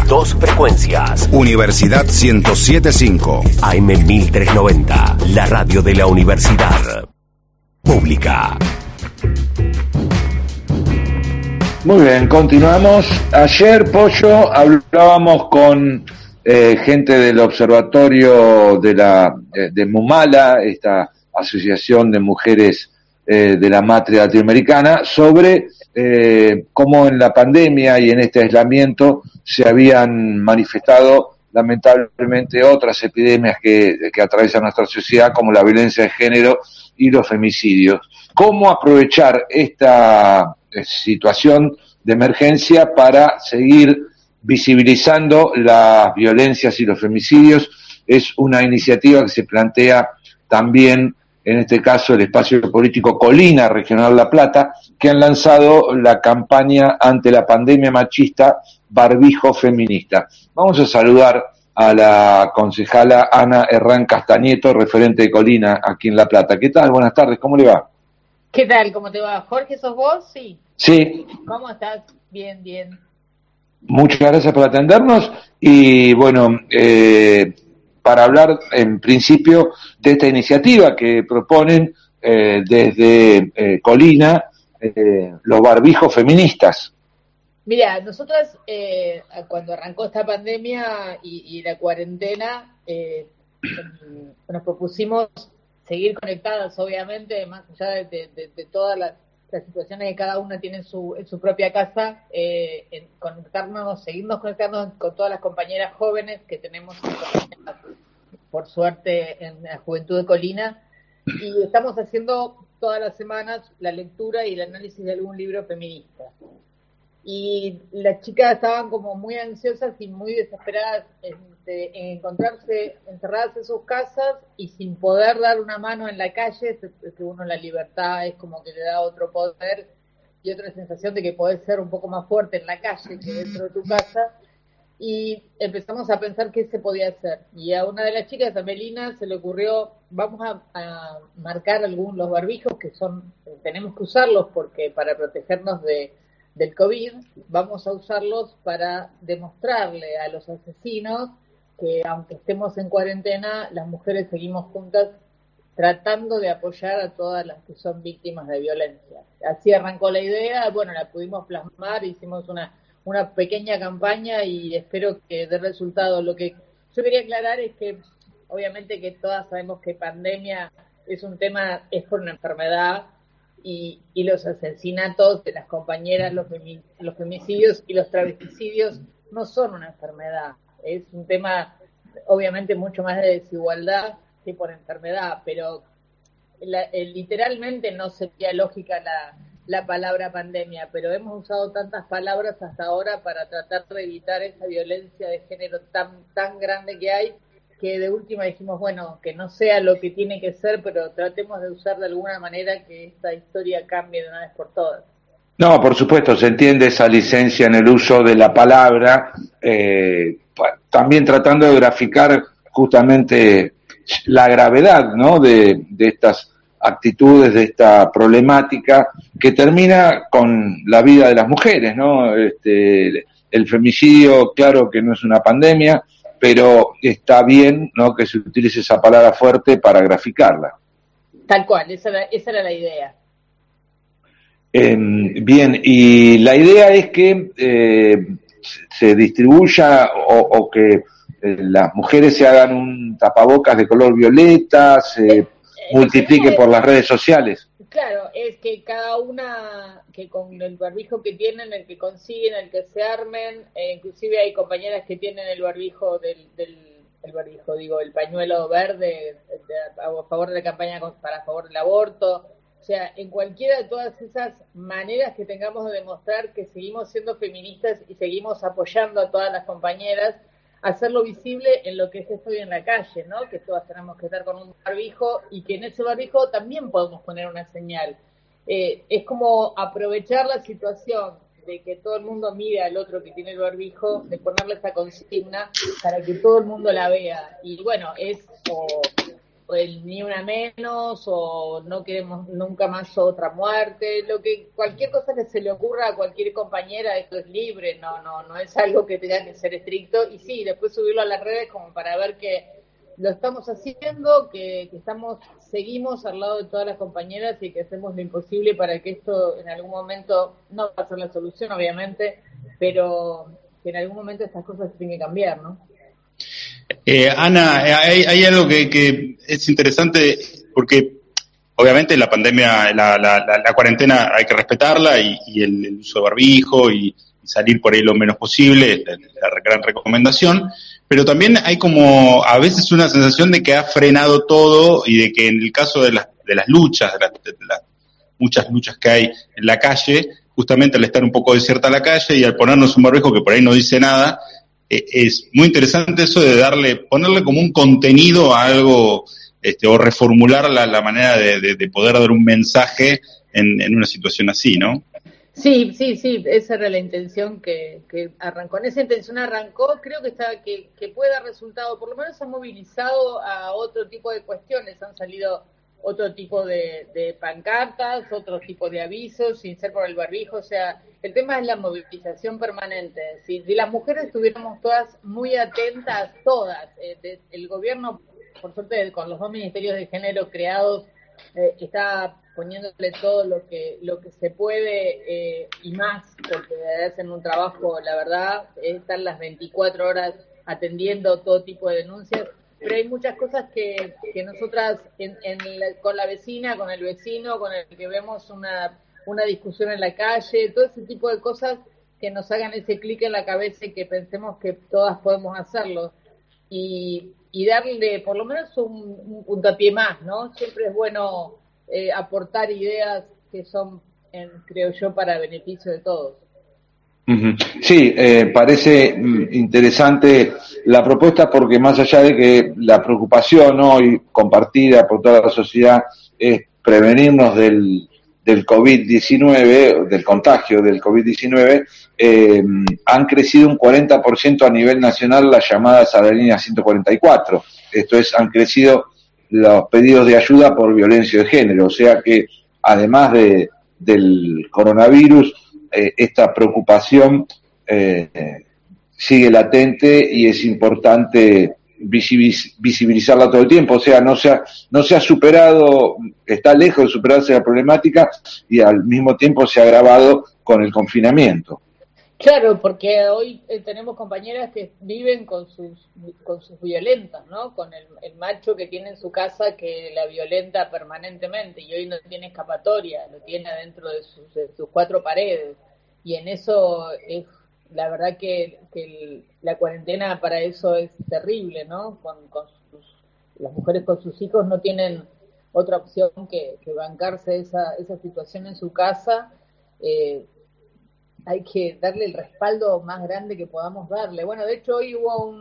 Dos frecuencias. Universidad 107.5. AM 1390. La radio de la Universidad Pública. Muy bien, continuamos. Ayer, Pollo, hablábamos con gente del observatorio de Mumala, esta asociación de mujeres de la matria latinoamericana, sobre cómo en la pandemia y en este aislamiento se habían manifestado lamentablemente otras epidemias que atraviesan nuestra sociedad, como la violencia de género y los femicidios. ¿Cómo aprovechar esta situación de emergencia para seguir visibilizando las violencias y los femicidios? Es una iniciativa que se plantea también, en este caso, el espacio político Colina Regional La Plata, que han lanzado la campaña ante la pandemia machista Barbijo Feminista. Vamos a saludar a la concejala Ana Herrán Castañeto, referente de Colina aquí en La Plata. ¿Qué tal? Buenas tardes, ¿cómo le va? ¿Qué tal? ¿Cómo te va? Jorge, ¿sos vos? Sí. Sí. ¿Cómo estás? Bien, bien. Muchas gracias por atendernos y bueno, para hablar en principio de esta iniciativa que proponen desde Colina, los barbijos feministas. Mira, nosotras cuando arrancó esta pandemia y la cuarentena, nos propusimos seguir conectadas, obviamente, más allá de todas las situaciones que cada una tiene en su propia casa, seguirnos conectarnos con todas las compañeras jóvenes que tenemos, por suerte, en la Juventud de Colina, y estamos haciendo todas las semanas la lectura y el análisis de algún libro feminista. Y las chicas estaban como muy ansiosas y muy desesperadas en encontrarse encerradas en sus casas y sin poder dar una mano en la calle, que uno la libertad es como que le da otro poder y otra sensación de que podés ser un poco más fuerte en la calle que dentro de tu casa, y empezamos a pensar qué se podía hacer. Y a una de las chicas, a Melina, se le ocurrió, vamos a marcar los barbijos que tenemos que usarlos porque para protegernos del COVID, vamos a usarlos para demostrarle a los asesinos que aunque estemos en cuarentena, las mujeres seguimos juntas tratando de apoyar a todas las que son víctimas de violencia. Así arrancó la idea, bueno, la pudimos plasmar, hicimos una pequeña campaña y espero que dé resultado. Lo que yo quería aclarar es que obviamente que todas sabemos que pandemia es un tema, es por una enfermedad, y los asesinatos de las compañeras, los femicidios y los travesticidios no son una enfermedad, es un tema obviamente mucho más de desigualdad que por enfermedad, pero literalmente no sería lógica la palabra pandemia, pero hemos usado tantas palabras hasta ahora para tratar de evitar esa violencia de género tan grande que hay, que de última dijimos, bueno, que no sea lo que tiene que ser, pero tratemos de usar de alguna manera que esta historia cambie de una vez por todas. No, por supuesto, se entiende esa licencia en el uso de la palabra, también tratando de graficar justamente la gravedad, ¿no?, de estas actitudes, de esta problemática que termina con la vida de las mujeres, ¿no? El femicidio, claro que no es una pandemia, pero está bien, ¿no?, que se utilice esa palabra fuerte para graficarla. Tal cual, esa era la idea. Bien, y la idea es que se distribuya o que las mujeres se hagan un tapabocas de color violeta, se multiplique por las redes sociales. Claro, es que cada una, que con el barbijo que tienen, el que consiguen, el que se armen, inclusive hay compañeras que tienen el barbijo el pañuelo verde a favor de la campaña a favor del aborto. O sea, en cualquiera de todas esas maneras que tengamos de demostrar que seguimos siendo feministas y seguimos apoyando a todas las compañeras, hacerlo visible en lo que es esto en la calle, ¿no? Que todas tenemos que estar con un barbijo y que en ese barbijo también podemos poner una señal. Es como aprovechar la situación de que todo el mundo mire al otro que tiene el barbijo, de ponerle esa consigna para que todo el mundo la vea. Y bueno, el ni una menos, o no queremos nunca más otra muerte, cualquier cosa que se le ocurra a cualquier compañera, esto es libre, no es algo que tenga que ser estricto, y sí, después subirlo a las redes como para ver que lo estamos haciendo, que seguimos al lado de todas las compañeras y que hacemos lo imposible para que esto en algún momento, no va a ser la solución obviamente, pero que en algún momento estas cosas tienen que cambiar, ¿no? Ana, hay algo que es interesante, porque obviamente la pandemia, la cuarentena hay que respetarla, y el uso de barbijo y salir por ahí lo menos posible es la gran recomendación, pero también hay como a veces una sensación de que ha frenado todo, y de que en el caso de las luchas, de las muchas luchas que hay en la calle, justamente al estar un poco desierta la calle y al ponernos un barbijo que por ahí no dice nada, es muy interesante eso de ponerle como un contenido a algo, o reformular la manera de poder dar un mensaje en una situación así, ¿no? Sí, esa era la intención que arrancó. En esa intención arrancó, creo que puede dar resultado, por lo menos ha movilizado a otro tipo de cuestiones, han salido otro tipo de pancartas, otro tipo de avisos, sin ser por el barbijo, o sea, el tema es la movilización permanente. Si las mujeres estuviéramos todas muy atentas, todas, el gobierno, por suerte, con los 2 ministerios de género creados, está poniéndole todo lo que se puede, y más, porque hacen un trabajo, la verdad, están las 24 horas atendiendo todo tipo de denuncias, pero hay muchas cosas que nosotras con la vecina, con el vecino, con el que vemos una discusión en la calle, todo ese tipo de cosas que nos hagan ese clic en la cabeza y que pensemos que todas podemos hacerlo, y darle por lo menos un puntapié más, ¿no? Siempre es bueno aportar ideas que son, creo yo, para beneficio de todos. Sí, parece interesante la propuesta, porque más allá de que la preocupación hoy compartida por toda la sociedad es prevenirnos del COVID-19, del contagio del COVID-19, han crecido un 40% a nivel nacional las llamadas a la línea 144. Esto es, han crecido los pedidos de ayuda por violencia de género, o sea que además del coronavirus, esta preocupación sigue latente, y es importante visibilizarla todo el tiempo. O sea, no se ha superado, está lejos de superarse la problemática, y al mismo tiempo se ha agravado con el confinamiento. Claro, porque hoy tenemos compañeras que viven con sus violentas, ¿no? Con el macho que tiene en su casa, que la violenta permanentemente, y hoy no tiene escapatoria, lo tiene dentro de sus 4 paredes. Y en eso es, la verdad que la cuarentena para eso es terrible, ¿no? Las mujeres con sus hijos no tienen otra opción que bancarse esa situación en su casa. Hay que darle el respaldo más grande que podamos darle. Bueno, de hecho hoy hubo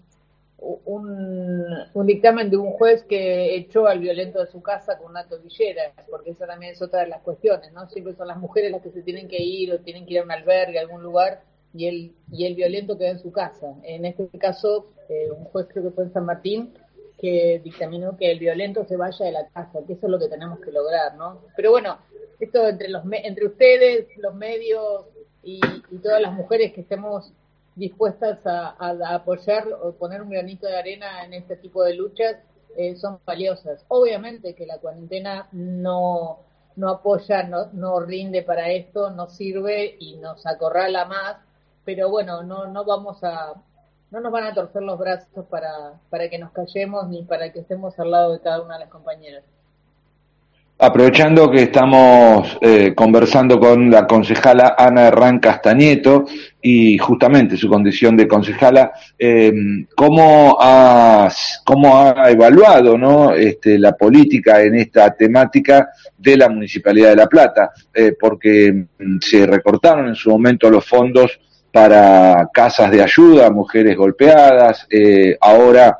un dictamen de un juez que echó al violento de su casa con una tobillera, porque esa también es otra de las cuestiones, ¿no? Siempre son las mujeres las que se tienen que ir, o tienen que ir a un albergue, a algún lugar, y el violento queda en su casa. En este caso, un juez, creo que fue en San Martín, que dictaminó que el violento se vaya de la casa, que eso es lo que tenemos que lograr, ¿no? Pero bueno, esto entre ustedes, los medios y todas las mujeres que estemos dispuestas a apoyar o poner un granito de arena en este tipo de luchas, son valiosas. Obviamente que la cuarentena no apoya, no rinde para esto, no sirve y nos acorrala más, pero bueno, no nos van a torcer los brazos para que nos callemos, ni para que estemos al lado de cada una de las compañeras. Aprovechando que estamos conversando con la concejala Ana Herrán Castañeto, y justamente su condición de concejala, ¿cómo ha evaluado, ¿no?, la política en esta temática de la Municipalidad de La Plata? Porque se recortaron en su momento los fondos para casas de ayuda a mujeres golpeadas, ahora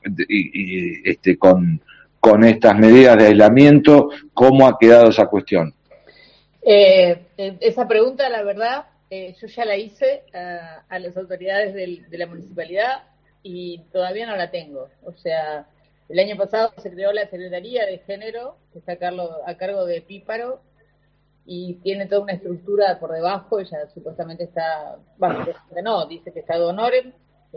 con estas medidas de aislamiento, ¿cómo ha quedado esa cuestión? Esa pregunta, la verdad, yo ya la hice a las autoridades de la municipalidad y todavía no la tengo. O sea, El año pasado se creó la Secretaría de Género, que está a cargo de Píparo, y tiene toda una estructura por debajo. Ella supuestamente está, dice que está de honores,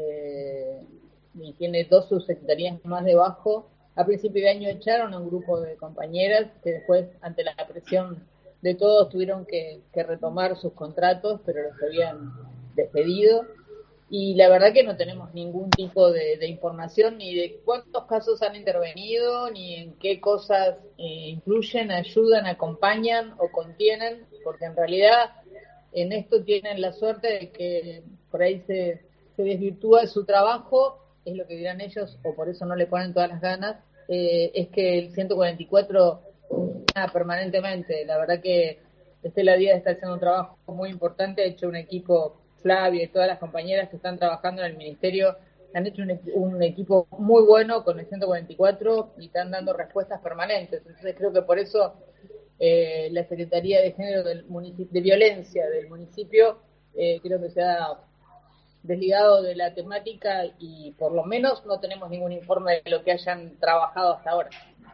y tiene 2 subsecretarías más debajo. A principio de año echaron a un grupo de compañeras que después, ante la presión de todos, tuvieron que retomar sus contratos, pero los habían despedido. Y la verdad que no tenemos ningún tipo de información ni de cuántos casos han intervenido, ni en qué cosas influyen, ayudan, acompañan o contienen, porque en realidad en esto tienen la suerte de que por ahí se desvirtúa su trabajo, es lo que dirán ellos, o por eso no le ponen todas las ganas, es que el 144 funciona permanentemente. La verdad que Estela Díaz está haciendo un trabajo muy importante, ha hecho un equipo, Flavia y todas las compañeras que están trabajando en el ministerio han hecho un equipo muy bueno con el 144 y están dando respuestas permanentes. Entonces creo que por eso la Secretaría de Género del municipio, de Violencia del municipio, creo que se ha desligado de la temática y por lo menos no tenemos ningún informe de lo que hayan trabajado hasta ahora.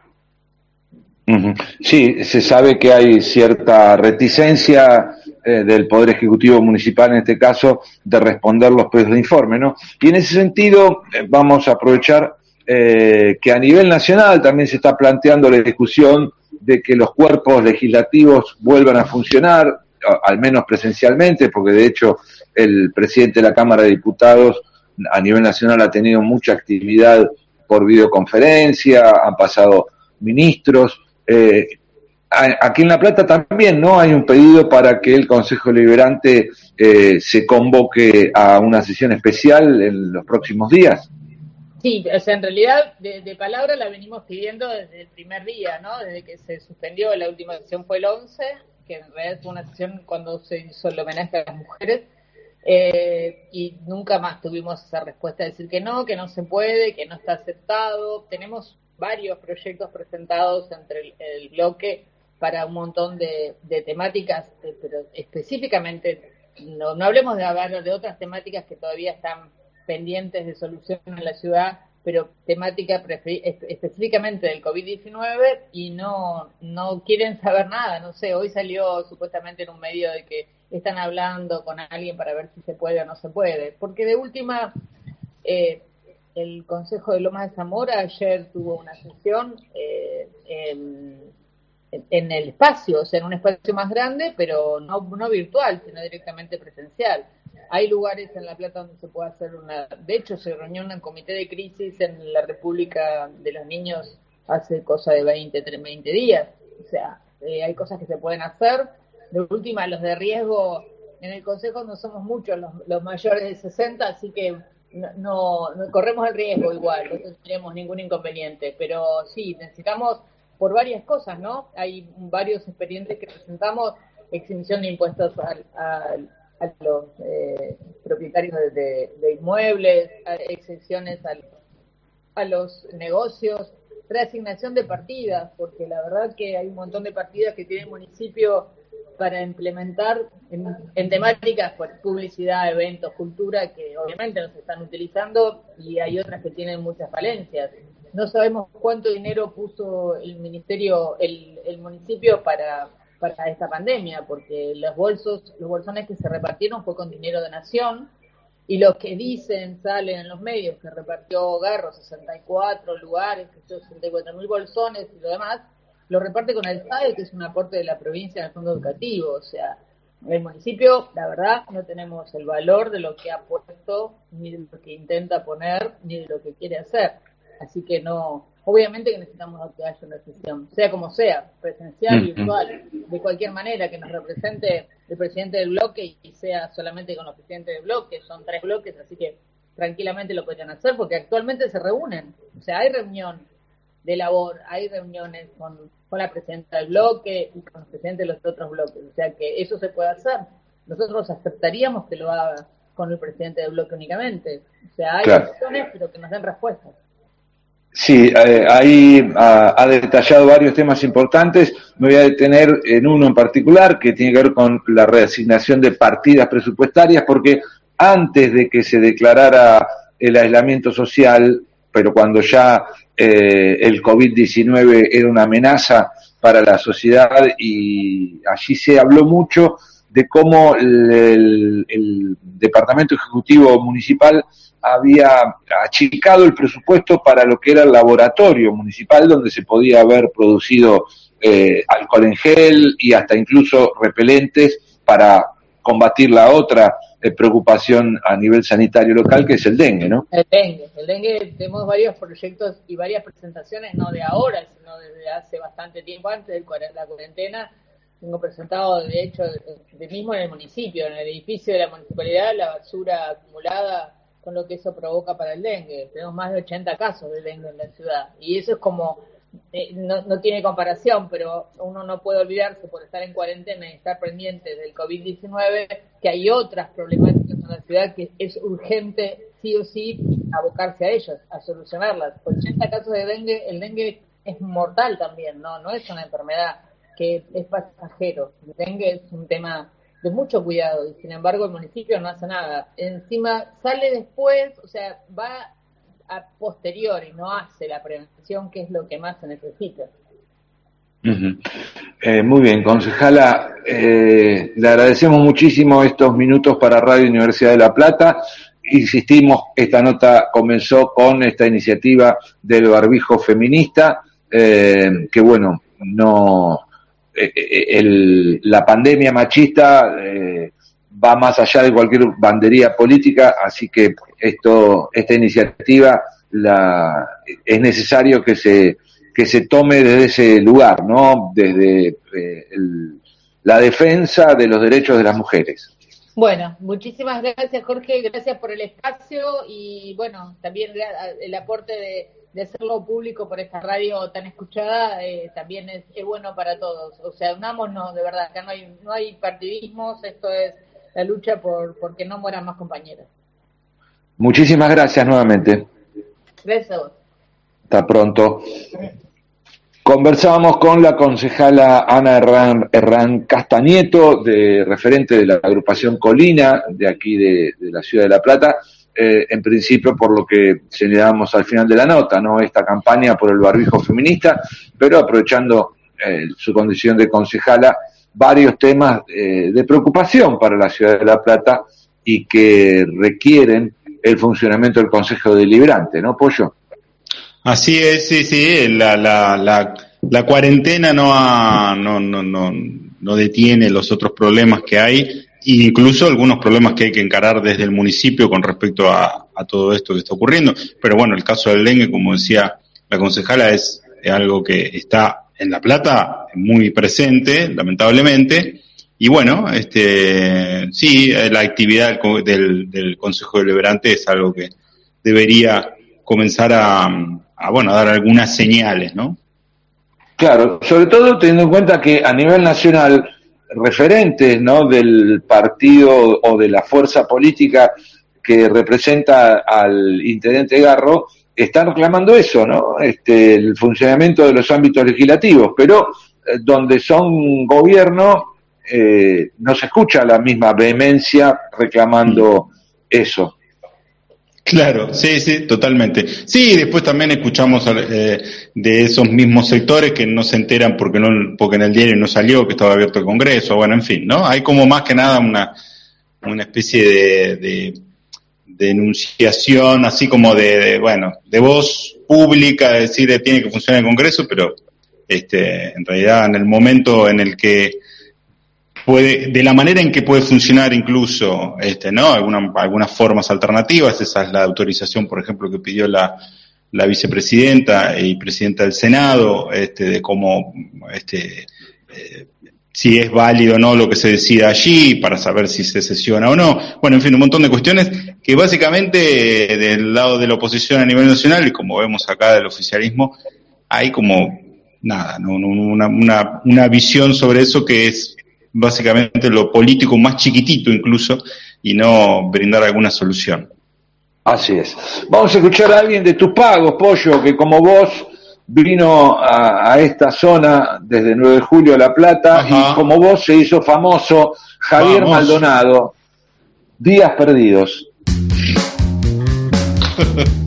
Sí, se sabe que hay cierta reticencia del Poder Ejecutivo Municipal, en este caso, de responder los pedidos de informe, ¿no? Y en ese sentido, vamos a aprovechar que a nivel nacional también se está planteando la discusión de que los cuerpos legislativos vuelvan a funcionar, al menos presencialmente, porque de hecho el presidente de la Cámara de Diputados a nivel nacional ha tenido mucha actividad por videoconferencia, han pasado ministros. Aquí en La Plata también, ¿no? Hay un pedido para que el Consejo Deliberante se convoque a una sesión especial en los próximos días. Sí, o sea, en realidad de palabra la venimos pidiendo desde el primer día, ¿no? Desde que se suspendió, la última sesión fue el 11, que en realidad fue una sesión cuando se hizo el homenaje a las mujeres, y nunca más tuvimos esa respuesta de decir que no se puede, que no está aceptado. Tenemos varios proyectos presentados entre el bloque para un montón de temáticas, pero específicamente, no hablemos de otras temáticas que todavía están pendientes de solución en la ciudad, pero temática específicamente del COVID-19, y no quieren saber nada. No sé, hoy salió supuestamente en un medio de que están hablando con alguien para ver si se puede o no se puede, porque de última el Consejo de Lomas de Zamora ayer tuvo una sesión en el espacio, o sea, en un espacio más grande, pero no virtual, sino directamente presencial. Hay lugares en La Plata donde se puede hacer de hecho se reunió un comité de crisis en la República de los Niños hace cosa de 20 días, o sea, hay cosas que se pueden hacer. De última, los de riesgo en el Consejo no somos muchos, los mayores de 60, así que no corremos el riesgo igual, no tenemos ningún inconveniente, pero sí, necesitamos por varias cosas, ¿no? Hay varios expedientes que presentamos, exención de impuestos a los propietarios de inmuebles, exenciones a los negocios, reasignación de partidas, porque la verdad que hay un montón de partidas que tiene el municipio para implementar en temáticas, pues, publicidad, eventos, cultura, que obviamente no se están utilizando, y hay otras que tienen muchas falencias. No sabemos cuánto dinero puso el ministerio, el municipio para esta pandemia, porque los bolsones que se repartieron fue con dinero de Nación, y lo que salen en los medios, que repartió Garro 64 lugares, que son 64.000 bolsones y lo demás, lo reparte con el SAE, que es un aporte de la provincia al fondo educativo. O sea, el municipio, la verdad, no tenemos el valor de lo que ha puesto, ni de lo que intenta poner, ni de lo que quiere hacer. Así que obviamente que necesitamos que haya una sesión, sea como sea, presencial, virtual, de cualquier manera, que nos represente el presidente del bloque y sea solamente con los presidentes del bloque. Son 3 bloques, así que tranquilamente lo podrían hacer, porque actualmente se reúnen. O sea, hay reunión de labor, hay reuniones con la presidenta del bloque y con los presidentes de los otros bloques, o sea que eso se puede hacer. Nosotros aceptaríamos que lo haga con el presidente del bloque únicamente, o sea, hay opciones, pero que nos den respuestas. Sí, ahí ha detallado varios temas importantes. Me voy a detener en uno en particular que tiene que ver con la reasignación de partidas presupuestarias, porque antes de que se declarara el aislamiento social, pero cuando ya el COVID-19 era una amenaza para la sociedad, y allí se habló mucho de cómo el Departamento Ejecutivo Municipal había achicado el presupuesto para lo que era el laboratorio municipal, donde se podía haber producido alcohol en gel y hasta incluso repelentes para combatir la otra preocupación a nivel sanitario local, que es el dengue, ¿no? El dengue, tenemos varios proyectos y varias presentaciones, no de ahora, sino desde hace bastante tiempo, antes de la cuarentena. Tengo presentado, de hecho, de mismo en el municipio, en el edificio de la municipalidad, la basura acumulada con lo que eso provoca para el dengue. Tenemos más de 80 casos de dengue en la ciudad, y eso es como, no tiene comparación, pero uno no puede olvidarse, por estar en cuarentena y estar pendiente del COVID-19, que hay otras problemáticas en la ciudad que es urgente, sí o sí, abocarse a ellas, a solucionarlas. 80 casos de dengue, el dengue es mortal también, no es una enfermedad que es pasajero. El dengue es un tema de mucho cuidado, y sin embargo el municipio no hace nada. Encima sale después, o sea, va a posteriori, no hace la prevención, que es lo que más se necesita. Muy bien, concejala, le agradecemos muchísimo estos minutos para Radio Universidad de La Plata. Insistimos, esta nota comenzó con esta iniciativa del barbijo feminista, que bueno, la pandemia machista va más allá de cualquier bandería política, así que esta iniciativa es necesario que se tome desde ese lugar, ¿no? Desde la defensa de los derechos de las mujeres. Bueno, muchísimas gracias, Jorge, gracias por el espacio, y bueno, también el aporte de hacerlo público por esta radio tan escuchada, también es bueno para todos. O sea, unámonos, de verdad, acá no hay partidismos, esto es la lucha porque no mueran más compañeras. Muchísimas gracias nuevamente. Gracias a vos. Hasta pronto. Conversábamos con la concejala Ana Herrán Castañeto, referente de la agrupación Colina, de aquí de la ciudad de La Plata, en principio por lo que señalamos al final de la nota, ¿no? Esta campaña por el barbijo feminista, pero aprovechando su condición de concejala, varios temas de preocupación para la ciudad de La Plata y que requieren el funcionamiento del Consejo Deliberante, ¿no, Pollo? Así es, sí, la cuarentena no detiene los otros problemas que hay, incluso algunos problemas que hay que encarar desde el municipio con respecto a todo esto que está ocurriendo. Pero bueno, el caso del dengue, como decía la concejala, es algo que está en La Plata muy presente, lamentablemente. Y bueno, sí, la actividad del Consejo Deliberante es algo que debería comenzar a dar algunas señales, ¿no? Claro, sobre todo teniendo en cuenta que a nivel nacional, referentes, ¿no?, del partido o de la fuerza política que representa al intendente Garro están reclamando eso, ¿no? El funcionamiento de los ámbitos legislativos, pero donde son gobierno no se escucha la misma vehemencia reclamando eso. Claro, sí, totalmente. Sí, después también escuchamos de esos mismos sectores que no se enteran porque en el diario no salió que estaba abierto el Congreso, bueno, en fin, ¿no? Hay como más que nada una especie de enunciación, así como de voz pública, de decir tiene que funcionar el Congreso, pero en realidad en el momento en el que de la manera en que puede funcionar incluso, ¿no? Algunas formas alternativas, esa es la autorización, por ejemplo, que pidió la vicepresidenta y presidenta del Senado, de cómo, si es válido o no lo que se decida allí, para saber si se sesiona o no. Bueno, en fin, un montón de cuestiones que básicamente del lado de la oposición a nivel nacional, y como vemos acá del oficialismo, hay como nada, ¿no? Una visión sobre eso que es básicamente lo político más chiquitito incluso, y no brindar alguna solución. Así es. Vamos a escuchar a alguien de Tupago, Pollo, que como vos vino a esta zona desde 9 de julio a La Plata. Ajá. Y como vos se hizo famoso Javier Maldonado, Días Perdidos.